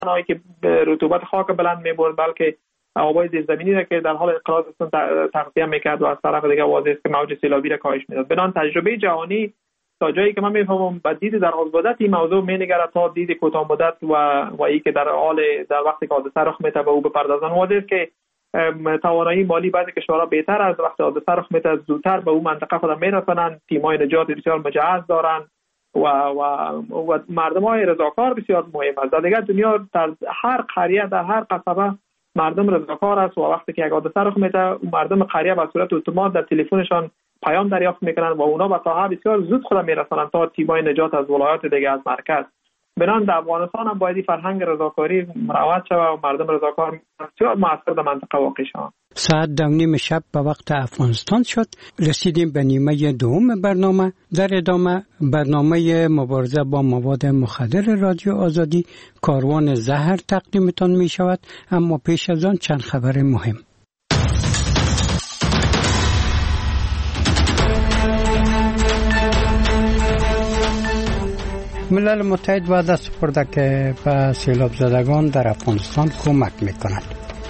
تنهایی که رطوبت خاک بلند می‌برد، بلکه آبای زیرزمینی را که در حال انقراض است تغذیه می‌کرد و از طرف دیگه واضح است که موج سیلابی را کاهش می‌داد. بنابراین تجربه جهانی تا جایی که من می‌فهمم با دید در مدت این موضوع می‌نگرد تا دید کوتاه مدت و ای که در وقتی که حادثه رخ می‌ده به او بپردازن. واضح است که توانایی مالی بعضی کشورها بهتر از وقتی حادثه رخ می‌ده زودتر به اون منطقه خود میرسونن، تیم‌های نجات بسیار مجهز دارن و مردم‌های رضاکار بسیار مهم است. در دیگر دنیا در هر قریه در هر قصبه مردم رضاکار است و وقتی که یک حادثه رخ میده مردم قریه به صورت اتومات در تلفنشان پیام دریافت میکنن و اونا به ساحه بسیار زود خود میرسونن تا تیم‌های نجات از ولایات دیگه از مرکز. بنابراین در افغانستان هم باید فرهنگ رضاکاری مروج شود و مردم رضاکار بسیار موثر در منطقه واقع شوند. ساعت 2:30 شب به وقت افغانستان شد. رسیدیم به نیمه دوم برنامه. در ادامه برنامه مبارزه با مواد مخدر رادیو آزادی کاروان زهر تقدیمتان می شود، اما پیش از آن چند خبر مهم. ملل متحد وعده سپرده که به سیلاب زدگان در افغانستان کمک میکند.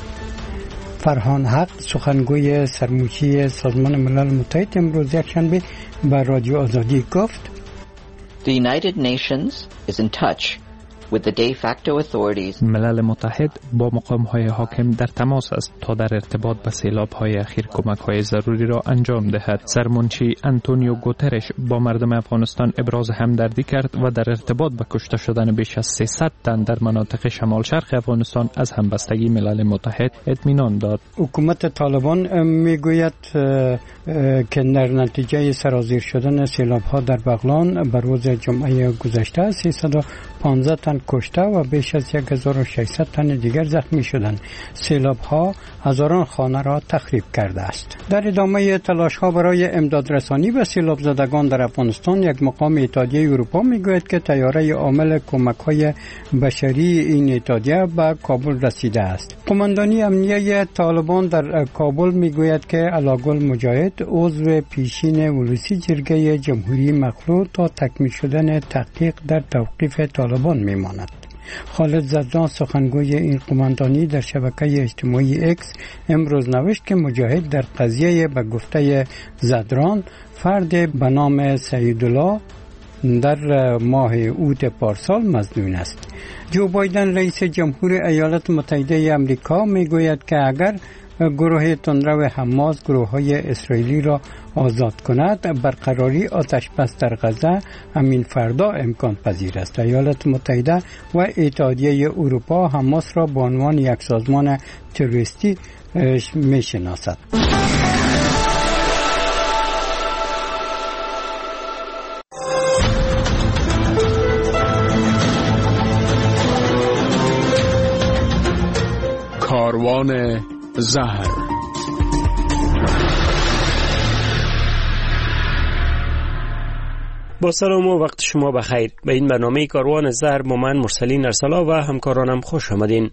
فرهان حق سخنگوی سرموچی سازمان ملل متحد امروز یکشنبه به رادیو آزادی گفت The United Nations is in touch with the de facto authorities. ملل متحد با مقام‌های حاکم در تماس است تا در ارتباط به سیلاب‌های اخیر کمک‌های ضروری را انجام دهد. سرمنشی آنتونیو گوترش با مردم افغانستان ابراز همدردی کرد و در ارتباط به کشته شدن بیش از 300 تن در مناطق شمال شرق افغانستان از همبستگی ملل متحد اطمینان داد. حکومت طالبان میگوید که در نتیجه سرازیر شدن سیلاب‌ها در بغلان بر روز جمعه گذشته 315 تن کشته و بیش از 1600 تن دیگر زخمی شدند. سیلاب‌ها هزاران خانه را تخریب کرده است. در ادامه تلاش‌ها برای امدادرسانی به سیلاب زدگان در افغانستان، یک مقام اتحادیه اروپا میگوید که طیاره عامل کمک‌های بشری این اتحادیه به کابل رسیده است. قماندانی امنیه طالبان در کابل میگوید که علاگل مجاهد عضو پیشین ولوسی جرگه جمهوری مخلوع تا تکمیل شدن تحقیق در توقیف طالبان میماند. خالد زدران سخنگوی این قماندانی در شبکه اجتماعی اکس امروز نوشت که مجاهد در قضیه به گفته زدران فرد به نام سعیدالله در ماه اوت پارسال مظنون است. جو بایدن رئیس جمهور ایالات متحده آمریکا میگوید که اگر گروه تندرو حماس گروه‌های اسرائیلی را آزاد کند، برقراری آتش بس در غزه همین فردا امکان پذیر است. ایالات متحده و اتحادیه اروپا حماس را به عنوان یک سازمان تروریستی میشناسد. کاروان زهر. با سلام و وقت شما بخیر. به این برنامه کاروان زهر با من مرسلین ارسلا و همکارانم خوش آمدین.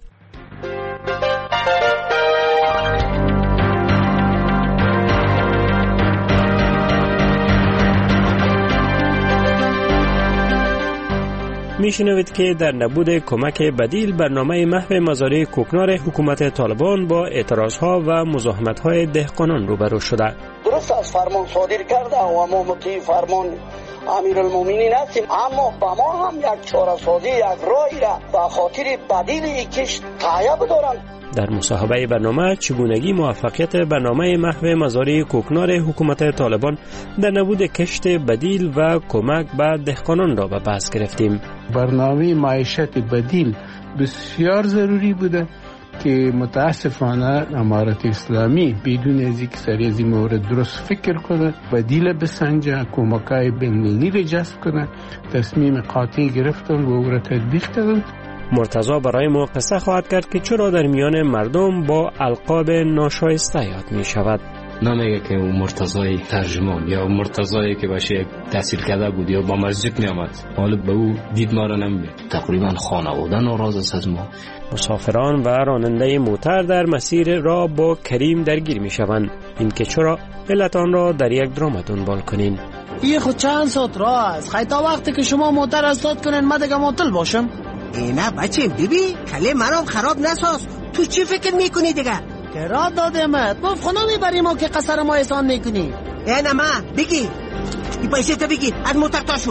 میشنوید که در نبود کمک بدیل برنامه محو مزارع کوکنار حکومت طالبان با اعتراضها و مزاحمت‌های دهقانان روبرو شده. درست از فرمان صادر کرده و ما مطیع فرمان امیرالمومنین هستیم، اما با ما هم یک چاره سازی، یک راهی را به خاطر بدیل کشت تایید دارند. در مصاحبه برنامه چگونگی موفقیت برنامه محو مزارع کوکنار حکومت طالبان در نبود کشت بدیل و کمک به دهقانان را به بحث گرفتیم. برنامه معیشت بدیل بسیار ضروری بوده که متاسفانه امارت اسلامی بدون از اینکه سر از این مورد درست فکر کنه، بدیل بسنجه، کمکای بین‌المللی را جذب کنه، تصمیم قاطع گرفتن و او را تطبیق دادن. مرتضی برای ما قصه خواهد کرد که چرا در میان مردم با القاب ناشایسته یاد می شود. نمیگه که اون مرتضی ترجمان یا مرتضی که باشه تحصیل کرده بود یا با مسجد می آمد، حالا به او دید ما را نمیده. تقریبا خانواده ناراض است از ما. مسافران و راننده موتر در مسیر را با کریم درگیر می شوند. این که چرا علت آن را در یک درام دنبال کنین. این خود چند ساعت راه است. خیلی تا وقتی که شما موتر استاد کنین ما دیگه معطل باشم. نه بچه ببین کله منم خراب نساز. تو چی فکر میکنی دیگه؟ قرار دادمت گفت خونه میبری ما که قصر ما احسان میکنی. نه ما بگی این پیسه تا بگی از متقطع شو.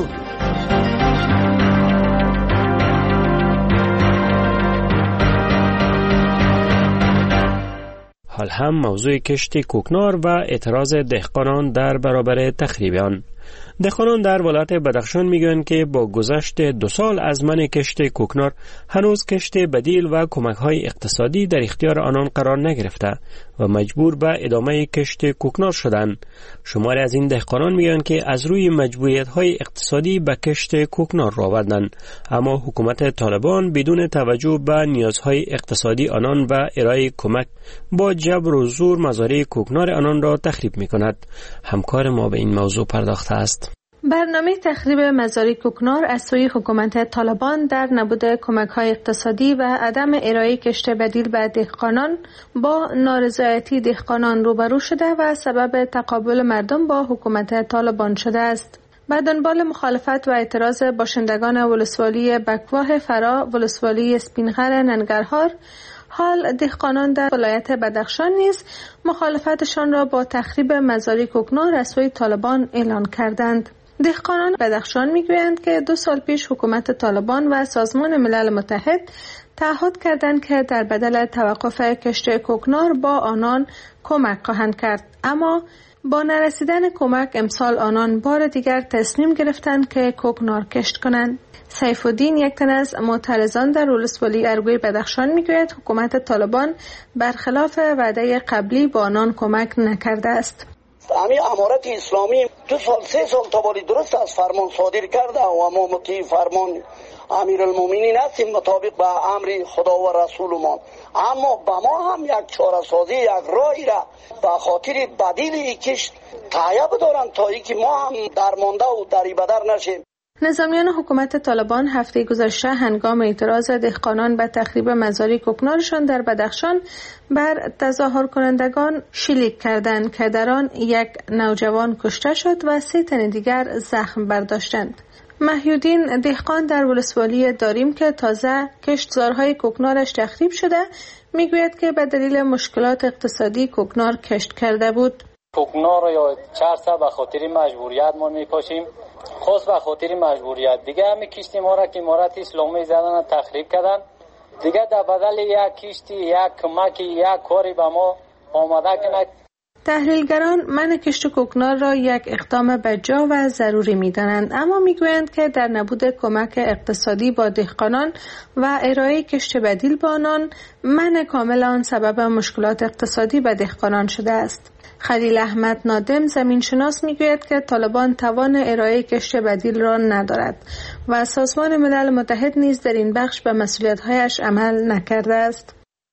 حال هم موضوع کشت کوکنار و اعتراض دهقانان در برابر تخریب آن. دهقانان در ولایت بدخشان میگویند که با گذشت 2 سال از منع کشت کوکنار هنوز کشت بدیل و کمک‌های اقتصادی در اختیار آنان قرار نگرفته و مجبور به ادامه کشت کوکنار شدند. شماری از این دهقانان میگویند که از روی مجبوریت‌های اقتصادی به کشت کوکنار رو آوردند، اما حکومت طالبان بدون توجه به نیازهای اقتصادی آنان و ارائه کمک با جبر و زور مزارع کوکنار آنان را تخریب می‌کند. همکار ما به این موضوع پرداخته است. برنامه تخریب مزارع کوکنار از سوی حکومت طالبان در نبود کمک‌های اقتصادی و عدم ارائه کشت بدیل به دهقانان با نارضایتی دهقانان روبرو شده و سبب تقابل مردم با حکومت طالبان شده است. به دنبال مخالفت و اعتراض باشندگان ولسوالی بکواه فرا، ولسوالی اسپینغر ننگرهار، حال دهقانان در ولایت بدخشان نیز مخالفتشان را با تخریب مزارع کوکنار از سوی طالبان اعلان کردند. دهقانان بدخشان میگویند که 2 سال پیش حکومت طالبان و سازمان ملل متحد تعهد کردند که در بدل توقف کشت کوکنار با آنان کمک خواهند کرد، اما با نرسیدن کمک امسال آنان بار دیگر تصمیم گرفتند که کوکنار کشت کنند. سیف الدین، یک تن از معترضان در ولسوالی ارگوی بدخشان میگوید حکومت طالبان برخلاف وعده قبلی با آنان کمک نکرده است. همین امارت اسلامی 2 سال 3 سال تابالی درست از فرمان صادر کرده و ما مطیع فرمان امیرالمومنین هستیم مطابق به امر خدا و رسول ما، اما به ما هم یک چاره سازی، یک راهی را به خاطر بدیل کشت طیب دارن تا اینکه ما هم درمانده و دریبدر نشیم. نظامیان حکومت طالبان هفته گذشته هنگام اعتراض دهقانان به تخریب مزارع کوکنارشان در بدخشان بر تظاهر کنندگان شلیک کردند که در آن 1 نوجوان کشته شد و 3 تن دیگر زخم برداشتند. محیودین دهقان در ولسوالی داریم که تازه کشتزارهای کوکنارش تخریب شده میگوید که به دلیل مشکلات اقتصادی کوکنار کشت کرده بود. کوکنار یا چرسه به خاطر مجبوریت ما میکشیم، خاص به خاطر مجبوریت. دیگه همین کشتی ما را که امارت اسلامی زدن تخریب کردن، دیگه در بدل یک کشتی، یک کمکی، یک کاری به ما آماده کنند. تحلیلگران منع کشت کوکنار را یک اقدام بجا و ضروری می‌دانند، اما می‌گویند که در نبود کمک اقتصادی با دهقانان و ارائه کشت بدیل با آنان، منع کامل آن سبب مشکلات اقتصادی به دهقانان شده است. خلیل احمد نادم زمینشناس میگوید که طالبان توان ارائه کشت بدیل را ندارد و سازمان ملل متحد نیز در این بخش به مسئولیت‌هایش عمل نکرده است.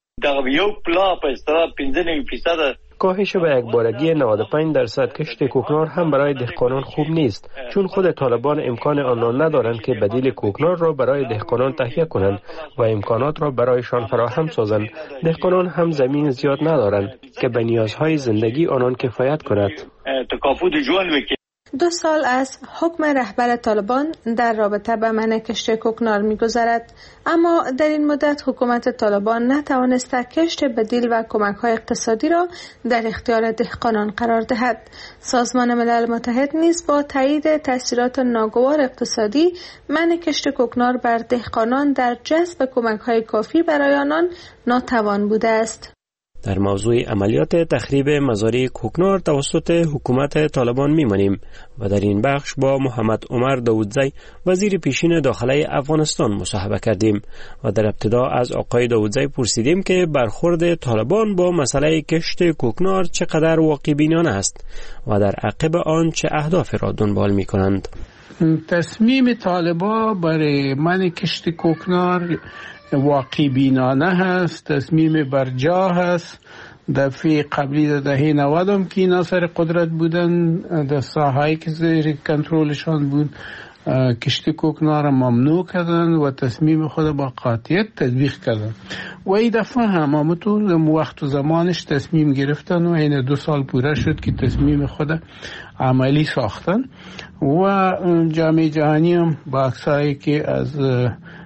کاهش به یکبارگی 95% کشت کوکنار هم برای دهقانان خوب نیست، چون خود طالبان امکان آن را ندارند که بدیل کوکنار را برای دهقانان تهیه کنند و امکانات را برایشان فراهم سازند. دهقانان هم زمین زیاد ندارند که به نیازهای زندگی آنان کفایت کند. 2 سال از حکم رهبر طالبان در رابطه با منع کشت کوکنار می‌گذرد، اما در این مدت حکومت طالبان نتوانسته کشت بدیل و کمک‌های اقتصادی را در اختیار دهقانان قرار دهد. سازمان ملل متحد نیز با تایید تاثیرات ناگوار اقتصادی منع کشت کوکنار بر دهقانان در جذب کمک‌های کافی برای آنان ناتوان بوده است. در موضوع عملیات تخریب مزارع کوکنار توسط حکومت طالبان میمانیم و در این بخش با محمد عمر داودزی وزیر پیشین داخلی افغانستان مصاحبه کردیم و در ابتدا از آقای داودزی پرسیدیم که برخورد طالبان با مسئله کشت کوکنار چقدر واقع بینانه است و در عقب آن چه اهداف را دنبال می کنند. تصمیم طالبان برای منع کشت کوکنار واقعی بینانه هست، تصمیم برجا هست. دفعه قبلی در دهه 90 هم که اینا سر قدرت بودن، در ساحه‌ای که زیر کنترلشان بود کشت کوکنار ممنوع کردن و تصمیم خود با قاطعیت تطبیق کردن و این دفعه هم همونطور وقت و زمانش تصمیم گرفتن و این 2 سال پوره شد که تصمیم خود عملی ساختن و جامعه جهانی هم با عکسایی که از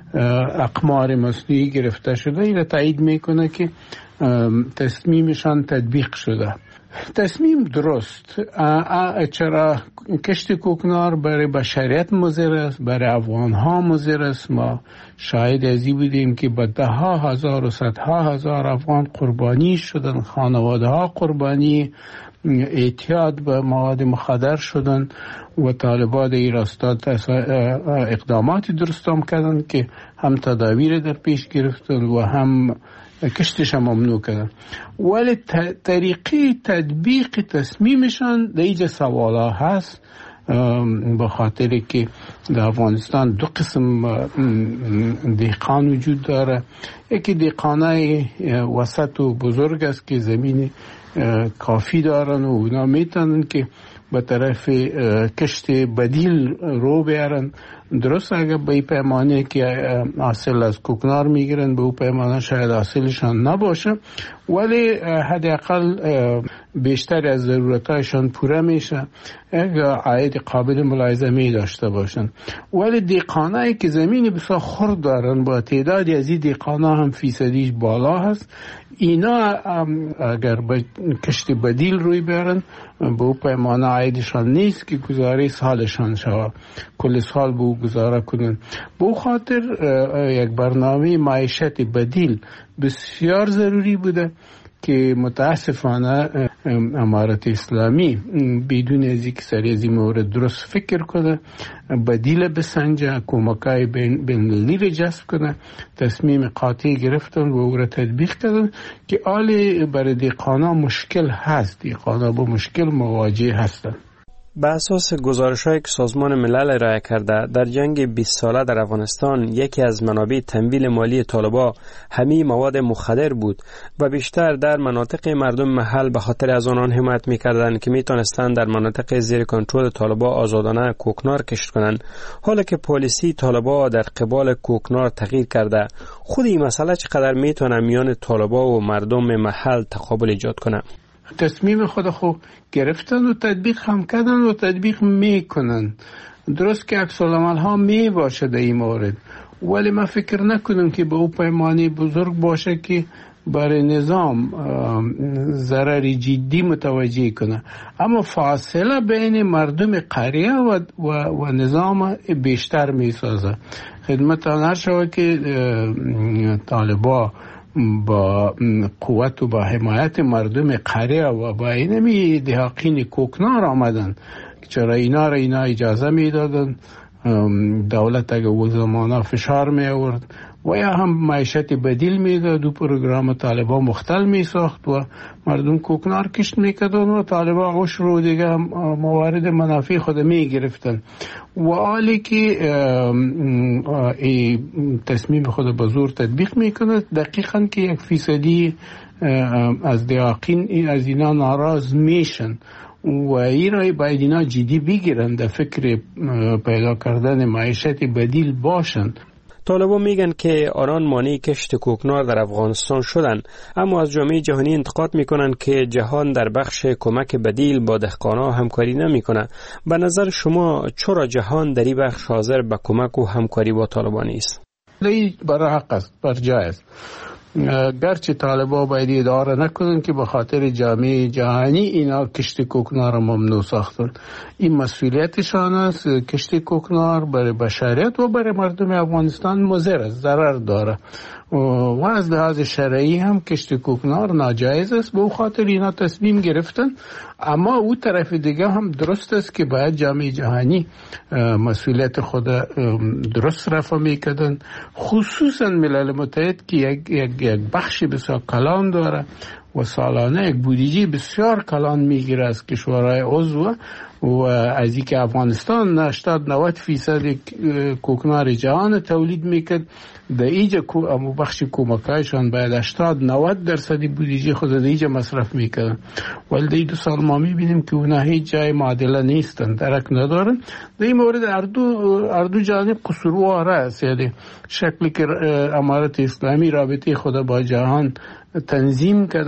اقمار مصنوعی گرفته شده این تایید میکنه که تصمیمشان تطبیق شده. تصمیم درست. چرا کشت کوکنار برای بشریت مضر است، برای افغان ها مضر است. ما شاهد ازی بودیم که با ده ها هزار و صدها هزار افغان قربانی شدن، خانواده ها قربانی اعتیاد به مواد مخدر شدن و طالبان این راستا اقداماتی درست هم کردن که هم تدابیر در پیش گرفتن و هم کشتش هم ممنوع کردن، ولی طریقه تطبیق تصمیمشان در اینجا سوالا هست، به خاطر که در افغانستان دو قسم دهقان وجود داره. یکی دهقانای وسط و بزرگ است که زمین کافی دارن و اونا میتونن که به طرف کشت بدیل رو بیارن. درست اگر به این پیمانه که حاصل از کوکنار میگیرن به اون پیمانه شاید حاصلشان نباشه، ولی حداقل بیشتر از ضرورتایشان پوره میشه، عاید قابل ملاحظه داشته باشن. ولی دهقانایی که زمین بسیار خرد دارن با تعدادی از این دهقانا هم فیصدیش بالا هست، اینا اگر به کشت بدیل روی بیارن به اون پیمانه عایدشان نیست که گزاره سالشان شود، کل سال به اون گزاره کنن. به اون خاطر یک برنامه معیشت بدیل بسیار ضروری بوده که متاسفانه امارت اسلامی بدون از اینکه سری از این مورد درست فکر کنه، بدیل بسنجه، کمکای بین‌المللی را جذب کنه، تصمیم قاطع گرفتن و او را تطبیق کردن که آلی برای دهقانا مشکل هست، دهقانا با مشکل مواجه هستن. به اساس گزارش‌هایی که سازمان ملل ارائه کرده، در جنگ 20 ساله در افغانستان یکی از منابع تمویل مالی طالبان همین مواد مخدر بود و بیشتر در مناطق مردم محل به خاطر از آنان حمایت می‌کردند که می‌تونستند در مناطق زیر کنترل طالبان آزادانه کوکنار کشت کنند. حالا که پالیسی طالبان در قبال کوکنار تغییر کرده، خود این مسئله چقدر میتونه میان طالبان و مردم محل تقابل ایجاد کنه؟ تصمیم خود گرفتن و تطبیق هم کردن و تطبیق میکنن. درست که عکس العمل ها می باشه در این مورد، ولی من فکر نکنم که به او پیمانی بزرگ باشه که برای نظام ضرری جدی متوجه کنه. اما فاصله بین مردم قریه و نظام بیشتر می سازه. خدمت آن شود که طالبان با قوت و با حمایت مردم قریه و با اینمی دهقین کوکنار آمدن، چرا اینا اجازه میدادن، دولت اگه او زمانه فشار می آورد و یا هم معیشت بدیل میداد و پروگرام طالبان مختل می ساخت و مردم کوکنار کشت میکردن و طالبان عشر رو دیگه موارد منافع خود می گرفتن. و حالی که تصمیم خود به زور تطبیق میکنه، دقیقاً که 1% از دهقین از اینا ناراض میشن و این رای باید اینا جدی بگیرن، در فکر پیدا کردن معیشت بدیل باشن. طالبان میگن که آنان مانع کشت کوکنار در افغانستان شدن، اما از جامعه جهانی انتقاد میکنن که جهان در بخش کمک بدیل با دهقانا همکاری نمیکنه. به نظر شما چرا جهان در این بخش حاضر به کمک و همکاری با طالبان نیست؟ این برای حق است، بر جای است. گرچه طالبان باید اداره نکنن که به خاطر جامعه جهانی اینا کشت کوکنار ممنوع ساختن. این مسئولیتشان است. کشت کوکنار برای بشریت و برای مردم افغانستان مضر است، ضرر داره و از لحاظ شرعی هم کشت کوکنار ناجایز است. به خاطر اینا تصمیم گرفتن. اما او طرف دیگه هم درست است که باید جامعه جهانی مسئولیت خود درست رفع میکردن، خصوصا ملل متحد که یک بخش بسیار کلان داره و سالانه یک بودجه بسیار کلان میگیره از کشورهای عضو و از اینکه افغانستان 80-90% کوکنار جهان تولید میکرد، در اینجا بخش کمکایشان باید 80-90% بودجه خود در اینجا مصرف میکردن، ولی در این 2 سال ما میبینیم که اونا هیچ جای معادله نیستن، درک ندارن. در این مورد اردو جانب قصوروار است. یعنی شکلی که امارت اسلامی رابطه خود با جهان تنظیم کرده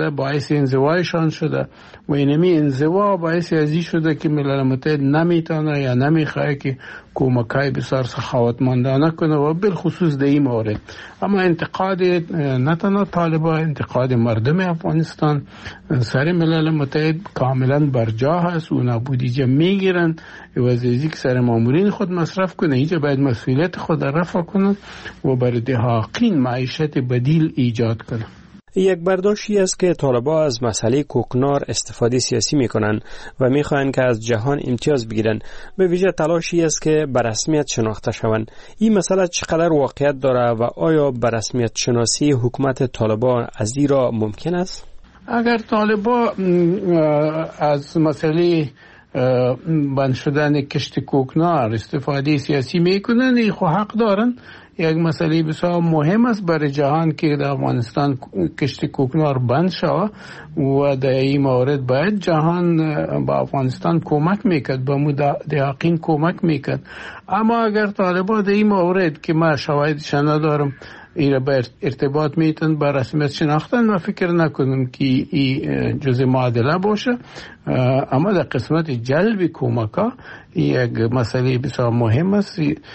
شده، باعث انزوایشان شده و اینمی انزوا باعث ازی شده که ملل متحد نمیتونه یا نمیخواه که کمکای بسیار سخاوتمندانه کنه و بالخصوص در این مورد. اما انتقاد نه تنها طالبان، انتقاد مردم افغانستان سر ملل متحد کاملا برجا هست و نابودیجه میگیرن و از ازی که سر مامورین خود مصرف کنه، اینجا باید مسئولیت خود رفع کنن و برای دهاقین معیشت بدیل ایجاد کنن. یک برداشتی است که طالبان از مسئله کوکنار استفاده سیاسی میکنن و میخواهند که از جهان امتیاز بگیرن، به ویژه تلاشی است که به رسمیت شناخته شوند. این مسئله چقدر واقعیت داره و آیا به رسمیت شناسی حکومت طالبان از این را ممکن است؟ اگر طالبان از مسئله بند شدن کشت کوکنار استفاده سیاسی میکنن، این خو حق دارن. یک مسئله بسیار مهم است برای جهان که در افغانستان کشت کوکنار بند شود و در این مورد باید جهان با افغانستان کمک میکرد، با مدعقین کمک میکرد. اما اگر طالبان در این مورد که من شواهدش ندارم این را به ارتباط میتن با رسمیت شناختن، من فکر نکنم که این جزء معادله باشه. اما در قسمت جلب کمکا یک مسئله بسیار مهم است،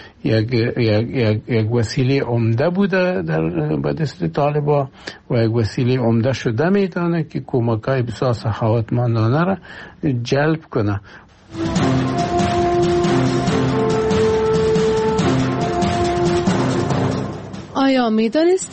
یک وسیله عمده بوده در دست طالبان و یک وسیله عمده شده میتونه که کمکای بسیار سخاوتمندانه را جلب کنه. آیا می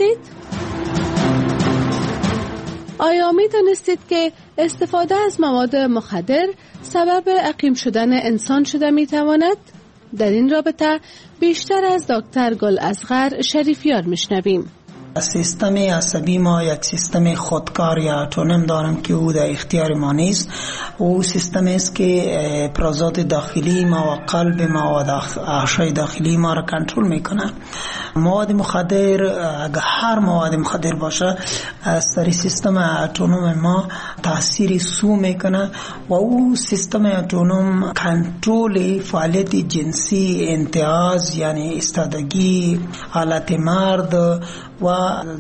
دانستید که استفاده از مواد مخدر سبب عقیم شدن انسان شده می تواند؟ در این رابطه بیشتر از دکتر گل اصغر شریفیان می شنویم. سیستم عصبی ما یک سیستم خودکار یا اتونوم دارم که او در اختیار ما نیست. او سیستم است که افرازات داخلی ما و قلب ما و اعضای داخلی ما را کنترل میکنه. مواد مخدر، اگر هر مواد مخدر باشه، از سر سیستم اتونوم ما تاثیر سو میکنه و او سیستم اتونوم کنترل فعالیت جنسی، انتعاض یعنی استادگی، حالت مرد و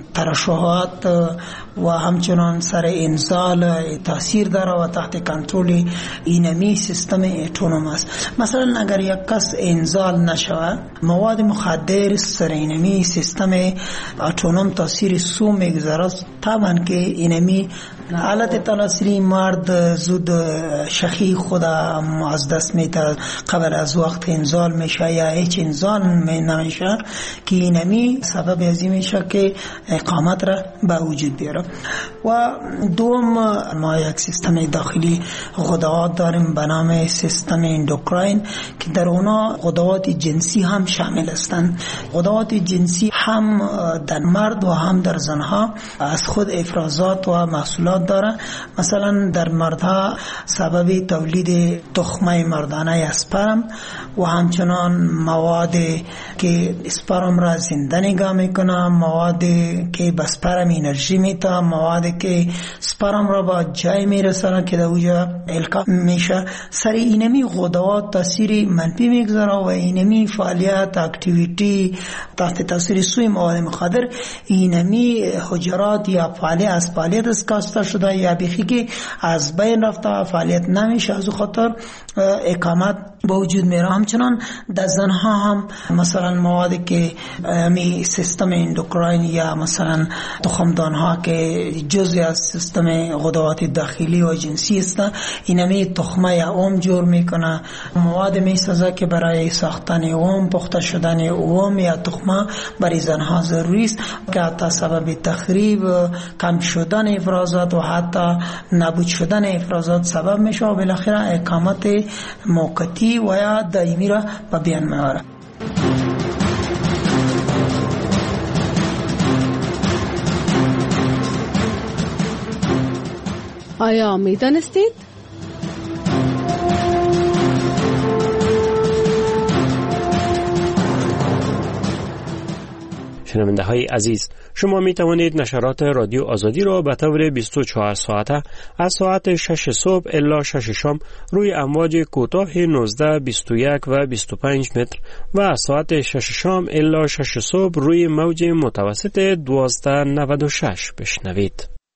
ترشحات و همچنان سر انزال تاثیر داره و تحت کنترل اینمی سیستم اتونوم است. مثلا اگر یک کس انزال نشود، مواد مخدر سر اینمی سیستم اتونوم تاثیر سو میگذاره، طبعا که اینمی حالت تناسلی مرد زود شخی خود از دست میده، قبل از وقت انزال میشه یا هیچ انزال نمیشه که اینمی سبب ازی میشه که اقامت را به وجود بیاره. و دوم، ما یک سیستم داخلی غدوات داریم به نام سیستم اندوکراین که در اونا غدوات جنسی هم شامل هستند. غدوات جنسی هم در مرد و هم در زنها از خود افرازات و محصولات داره. مثلا در مردها سبب تولید تخمه مردانه اسپرم و همچنان مواد که اسپرم را زنده نگاه میکنه، مواد که به اسپرم انرژی میده، مواد که اسپرم را با جای میرسانه که در اوجا القا میشه. سر اینمی غدوات تاثیر منفی میگذاره و اینمی فعالیت اکتیویتی تحت تاثیر سوی مواد مخدر اینمی حجرات یا فعالیت از فعالیت اسکاسته شده یا بیخی که از بین رفته فعالیت نمیشه، از خاطر اقامت با وجود میره. همچنان در زنها هم مثلا موادی که می سیستم اندوکراین یا مثلا تخمدان ها که جزئی از سیستم غدوات داخلی و جنسی است، اینمی تخمه یا اوم جور میکنه. مواد میسازه که برای ساختن اوم، پخته شدن اوم یا تخمه برای زنها ضروری است که حتی سبب تخریب، کم شدن افرازات و حتی نابود شدن افرازات سبب میشه و بالاخره اقامت موقتی و یا دائمی را به بیان میاره. آیا میدانستید؟ شنونده های عزیز، شما می توانید نشرات رادیو آزادی را به طور 24 ساعته از ساعت 6 صبح الی 6 شام روی امواج کوتاه 19, 21 و 25 متر و از ساعت 6 شام الی 6 صبح روی موج متوسط 1296 بشنوید.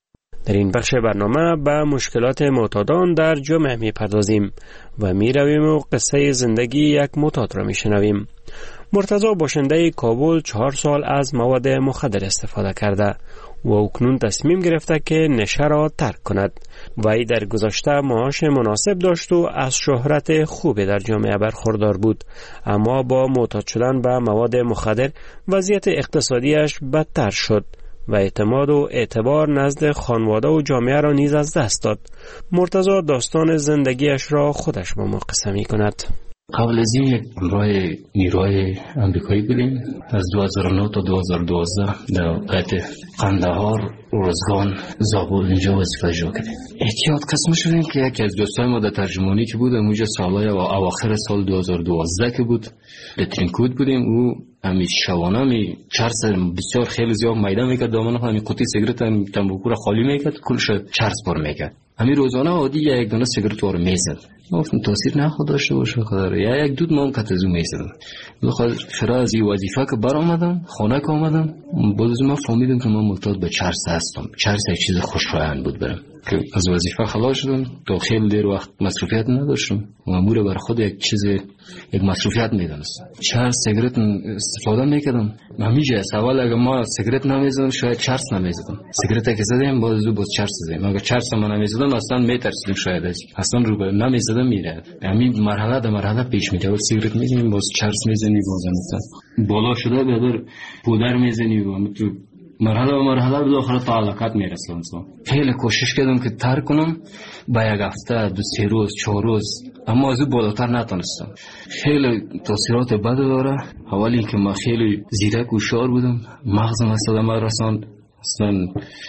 در این بخش برنامه به مشکلات معتادان در جامعه میپردازیم و میرویم و قصه زندگی یک معتاد را میشنویم. مرتضی باشنده کابل 4 سال از مواد مخدر استفاده کرده و اکنون تصمیم گرفته که نشه را ترک کند. وی در گذشته معاش مناسب داشت و از شهرت خوبی در جامعه برخوردار بود، اما با معتاد شدن به مواد مخدر وضعیت اقتصادیش بدتر شد و اعتماد و اعتبار نزد خانواده و جامعه را نیز از دست داد. مرتضی داستان زندگیش را خودش با ما قصه می کند. قبل از این یک همراه نیروهای امریکایی بودیم از 2009 تا 2012 در قطع قندهار، روزگان، زابل اینجا وظیفه اجرا کردیم. احتیاط قسم شدیم که یکی از دوستای ما در ترجمانی که بود اونجا سالهای اواخر سال 2012 که بود در ترینکود بودیم، او همی شوانه می چرس بسیار خیلی زیاد میده میکرد، دامنه همی قوطی سیگرت هم تنباکو را خالی میکرد، کلش چرس بار میکرد. همی روزانه عادی یک دانه سیگرت رو میزد. ما گفتم تاثیر نخواد داشته باشه خدا، یا یک دود ما هم کتزو میزدم. بخاطر فرا از این وظیفه که بر آمدم، خانه که آمدم، باز من فهمیدم که من معتاد به چرس هستم. چرس یک چیز خوشایند بود برام. که از وظیفه خلاص شدم، تا خیلی دیر وقت مصروفیت نداشتم. مأمور بر خود یک چیز یک مصروفیت میدونستم. چرس سیگرت استفاده میکردم. همیشه اول اگه ما سیگرت نمیزدم شاید چرس نمیزدم. سیگرت که زدم باز چرس زدم. اگه چرس من نمیزدم اصلا میترسیدم شاید اصلا رو به نمیزدم میره. همین مرحله در مرحله پیش میره. سیگرت میزنیم باز چرس میزنی باز مثلا بالا شده بدر پودر میزنی و تو مرحله و مرحله بالاخره تا علاقت میرسه انسان. خیلی کوشش کردم که ترک کنم، با یک هفته 2-3 روز 4 روز، اما از اون بالاتر نتونستم. خیلی تاثیرات بد داره. اولی که من خیلی زیرک و هوشیار بودم، مغزم اصلا من رساند، اصلا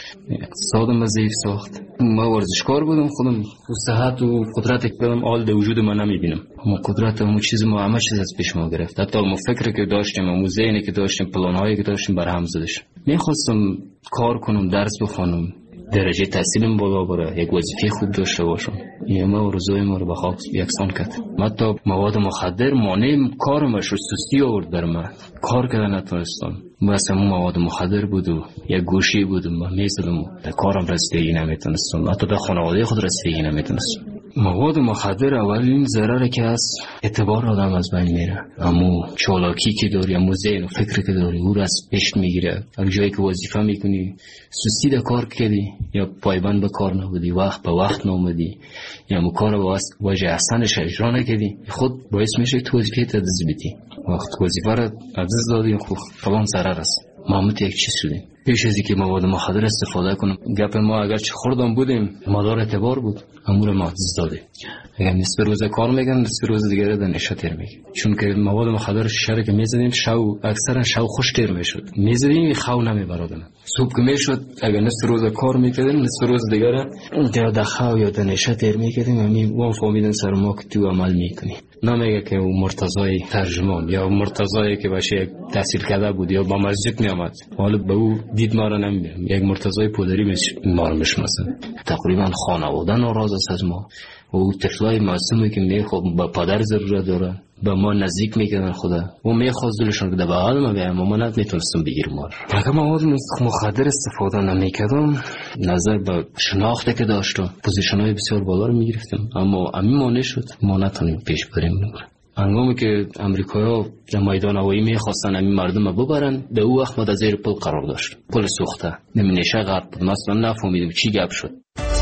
اقتصادم ضعیف ساخت. ما ورزشکار بودم، خودم صحت و قدرت که دارم آل در وجود من نمیبینم. ما قدرت همون چیز ما همه چیز از پیش ما گرفت. حتی ما فکر که داشتیم، ما ذهنی که داشتیم، پلان‌هایی که داشتیم بر هم زدش. میخواستم کار کنم، درس بخونم، درجه تحصیلم بالا بره، یک وظیفه خوب داشته باشم. این ما آرزوی ما رو به خاک یکسان کرد. حتی مواد مخدر مانع کارم شد، سستی آورد در من. کار کردن نتونستم. مثلا مواد مخدر بود و یک گوشی بود و من میزدم و در کارم رسیدگی نمیتونستم، حتی در خانواده خود رسیدگی نمیتونستم. مواد مخدر اولین ضرری که از اعتبار آدم از بین میره. اما چالاکی که داری، اما ذهن و فکر که داری او را از پیش میگیره. اگه جایی که وظیفه میکنی سستی در کار کردی یا پایبند به کار نبودی، وقت به وقت نامدی یا مو کار با وجه احسنش اجرا نکردی، خود باعث میشه تو وظیفه عزیز بدی. وقت وظیفه را عزیز دادی خب کلام ضرر است. محمود یک چیز شدیم پیش از اینکه مواد مخدر استفاده کنم. گپ ما اگر چه خوردم بودیم مدار اعتبار بود، امور ما عزیز داده. اگر نصف روز کار میگن نصف روز دیگه در نشه تیر میگن، چون که مواد مخدر شهر که میزدیم شو اکثرا شو خوش تیر میشد، میزدیم خو نمیبرادن. صبح که میشد اگر نصف روز کار میکردیم نصف روز دیگه در دخاو یا در نشه تیر میکردیم. همین وام فهمیدن سر ما که تو عمل میکنی. نمیگه که مرتضی ترجمان یا مرتضی که باشه تحصیل کرده بود یا با مسجد میامد، حالا به او دید ما را نمیبینم. یک مرتضی پودری ما رو میشناسن. تقریبا خانواده ناراض است از ما و او طفلای معصومی که میخواد با پدر ضرورت داره به ما نزدیک میکنن خدا و میخواست دلشون که در بغل ما بیایم، اما نمیتونستم بگیرم. اگه مواد مخدر استفاده نمیکردم نظر به شناخته که داشتم پوزیشن‌های بسیار بالا رو میگرفتم، اما همین مانع شد ما نتونیم پیش بریم. هنگامی که امریکایی‌ها در میدان هوایی میخواستن همین مردم رو ببرن، در او وقت ما در زیر پل قرار داشت، پل سوخته نمیشه غرق بود، مثلا نفهمیدم چی گپ شد.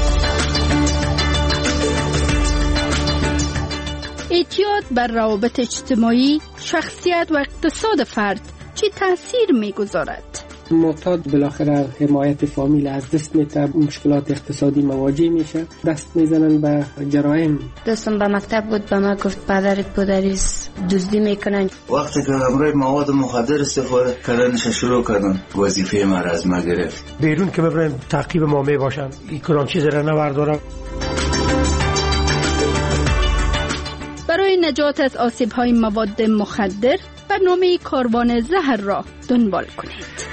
اعتیاد بر روابط اجتماعی، شخصیت و اقتصاد فرد چه تأثیر میگذارد؟ معتاد بالاخره حمایت فامیل از دست میده، مشکلات اقتصادی مواجه میشه، دست میزنن به جرایم. دوستم به مکتب بود به ما گفت پدرت پدریست دزدی میکنن. وقتی که همراه مواد مخدر استفاده کردنش شروع کردن وظیفه ما را از ما گرفت. بیرون که ببرن تعقیب ما میباشن، این کلام چیز را نبردارم. برای نجات از آسیب‌های مواد مخدر برنامه کاروان زهر را دنبال کنید.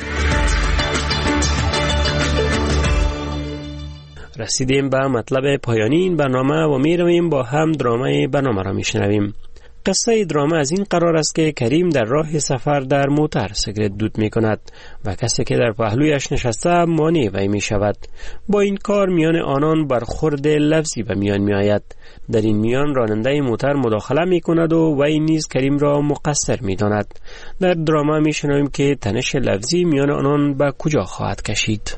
رسیدیم به مطلب پایانی این برنامه و می رویم با هم درامه برنامه را می شنویم. قصه دراما از این قرار است که کریم در راه سفر در موتر سیگرت دود می کند و کسی که در پهلویش نشسته مانع وی می شود. با این کار میان آنان برخورد لفظی به میان می آید. در این میان راننده موتر مداخله می کند و وی نیز کریم را مقصر می داند. در دراما می شنویم که تنش لفظی میان آنان به کجا خواهد کشید.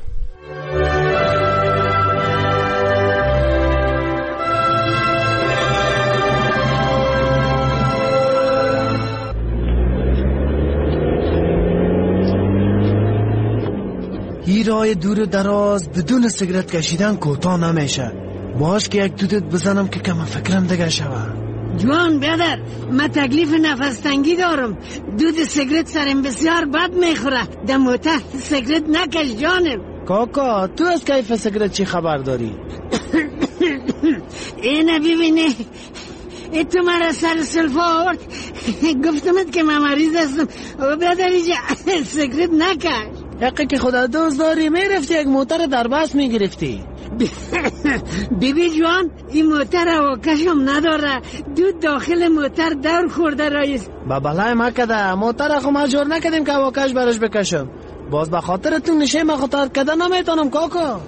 این راه دور و دراز بدون سیگرت کشیدن کوتاه نمیشه. باش که یک دودت بزنم که کم فکرم دیگه شوه. جوان برادر، من تکلیف نفس تنگی دارم. دود سیگرت سرم بسیار بد میخوره. در موتر سیگرت نکش جانم. کاکا تو از کیف سیگرت چی خبر داری؟ اینه ببینه، تو مرا سر سلفا آورد. گفتمت که من مریض هستم و برادر اینجا سیگرت نکش. حقی که خدا دوست داری میرفتی یک موتر در بس میگرفتی. بیبی جوان، این موتر هواکشم نداره. دود داخل موتر دور خورده رایست. بلای ما کده موتر خو مجبور نکدیم که هواکش برش بکشم. باز به خاطر تو نشه ما خطر کده نمیتونم کاکا.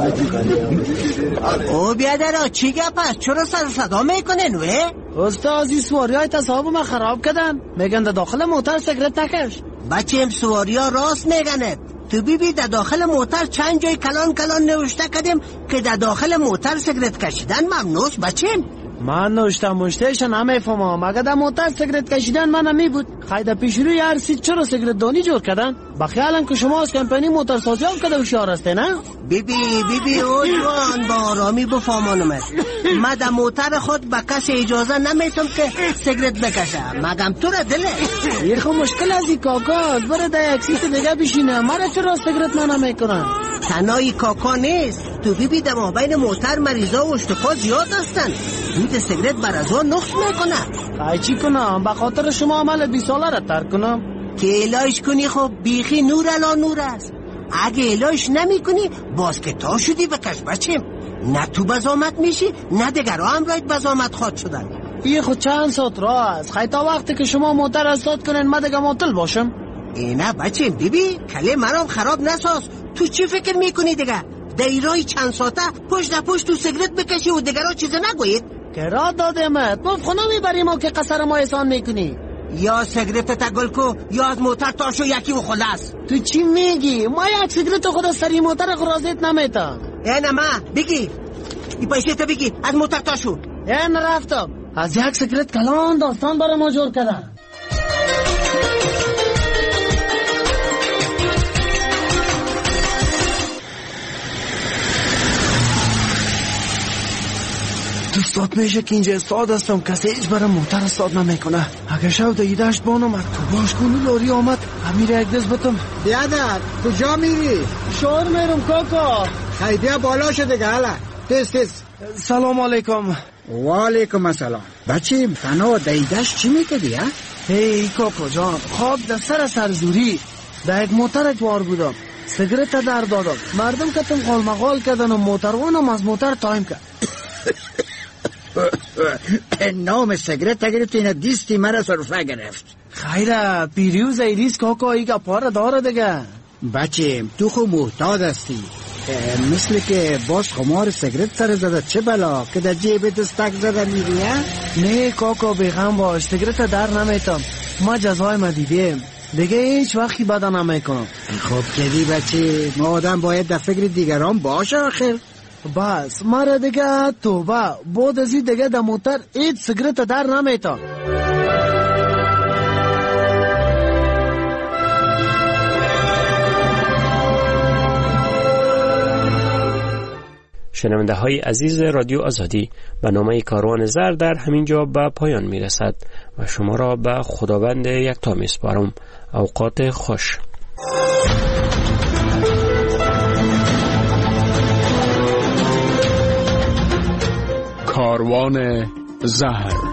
او بیادر چی گپ است؟ چرا سر صدا میکنن وی؟ استاد این سواری های تصاحب ما خراب کردن. میگن در داخل موتر سیگرت نکش. بچه ام سواری ها راست میگنه. تو بیبی در داخل موتر چند جای کلان نوشته کردیم که در داخل موتر سیگرت کشیدن ممنوعه بچیم. من نوشتهش نمیفهمم. اگه در موتر سیگرت کشیدن من نمی بود. خیلی پیش روی هر سیت چرا سیگرت دانی جور کردن؟ بخیالم که شما از کمپانی موتر سازی هم کده هوشیار هسته نه؟ بیبی او جوان با آرامی بفهمانم. من در موتر خود به کسی اجازه نمیتم که سیگرت بکشه. مگم تو را دله یه خو مشکل از این کاکا بره در یک سیت دیگه بشینه. مرا چرا سیگرت من نمیکنن؟ تنهایی کاکا نیست. تو بیبی در مابین موتر مریضا و اشتخا زیاد هستن. دود سیگرت بر از ها نقص میکنه. چی کنم؟ به خاطر شما عمل 20 ساله را ترک کنم؟ که الهش کنی خب بیخی نور الا نور است. اگه الهش نمی کنی باز که تا شدی بکش بچیم. نه تو بزامت میشی نه دیگر هم راید بزامت خواد شدن. این خود چند ساعت راه است. خیلی تا وقتی که شما موتر استاد کنین من دیگه معطل باشم. نه بچیم بیبی کله منم خراب نساز. تو چی فکر میکنی دیگه؟ دیرای چند ساعته پشت تو سیگرت بکشی و دیگرها چیز نگوید؟ که را دادمت مفخونه میبری ما که قصر ما احسان میکنی. یا سیگرت تا گل کو یا از موتر تاشو یکی و خلاص. تو چی میگی؟ ما یک سیگرت خود از سری موتر خرازیت نمیتم. نه ما بگی این پیسه تا بگی از موتر تاشو. نرفتم. از یک سیگرت کلان داستان برای ما جور کردن. دوستات میشه که اینجا استاد هستم. کسی هیچ برای موتر استاد نمیکنه. اگه شو در ایدهشت بانم تو باش کنو لاری آمد امیر یک دست بتم. بیادر کجا میری؟ شور میرم کاکا. خیلی بالا شده گله. دست سلام علیکم. و علیکم السلام. بچه فنا در ایدهشت چی میکدی ها؟ هی کاکا جان خواب در سرزوری در یک موتر جوار بودم. سیگرت در دادم. مردم کتم قالمقال کردن و موتروانم از موتر تایم کرد. نام سیگرت گرفت اینا دیستی مرا صرفه گرفت. خیره پیریوز ایریز کاکا ایگا پاره داره دیگه. بچه تو خو محتاط هستی. مثل که باز خمار سیگرت سر زده چه بلا که در جیب دستک زده میری ها؟ نه کاکا بیغم باش سیگرت در نمیتم. ما جزای ما دیدیم دیگه هیچ وقتی بدا نمیکنم. خب کدی بچه ما آدم باید در فکر دیگران باشه آخر. بس مرا دیگه توبه بود ازی دیگه در موتر ایت سیگرت در نمیتم. شنونده های عزیز رادیو آزادی، برنامه کاروان زر در همینجا به پایان می رسد و شما را به خداوند یکتا می سپارم. اوقات خوش. کاروان زهر